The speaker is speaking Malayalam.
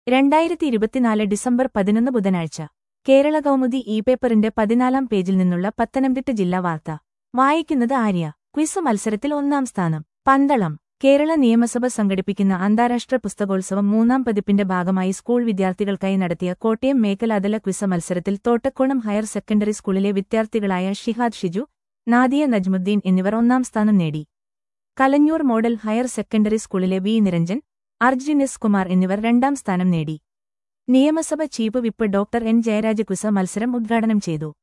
2024 ഡിസംബർ 11 ബുധനാഴ്ച കേരള കൗമുദി പേപ്പറിന്റെ 14-ാം പേജിൽ നിന്നുള്ള പത്തനംതിട്ട ജില്ലാ വാർത്ത വായിക്കുന്നത് ആര്യ. ക്വിസ് മത്സരത്തിൽ ഒന്നാം സ്ഥാനം. പന്തളം. കേരള നിയമസഭ സംഘടിപ്പിക്കുന്ന അന്താരാഷ്ട്ര പുസ്തകോത്സവം 3-ാം പതിപ്പിന്റെ ഭാഗമായി സ്കൂൾ വിദ്യാർത്ഥികൾക്കായി നടത്തിയ കോട്ടയം മേഖലാതല ക്വിസ് മത്സരത്തിൽ തോട്ടക്കോണം ഹയർ സെക്കൻഡറി സ്കൂളിലെ വിദ്യാർത്ഥികളായ ഷിഹാദ് ഷിജു, നാദിയ നജ്മുദ്ദീൻ എന്നിവർ ഒന്നാം സ്ഥാനം നേടി. കലഞ്ഞൂർ മോഡൽ ഹയർ സെക്കൻഡറി സ്കൂളിലെ വി നിരഞ്ജൻ, അർജുൻ എസ് കുമാർ എന്നിവർ രണ്ടാം സ്ഥാനം നേടി. നിയമസഭ chief whip doctor N Jayaraj quiz മത്സരം ഉദ്ഘാടനം ചെയ്തു.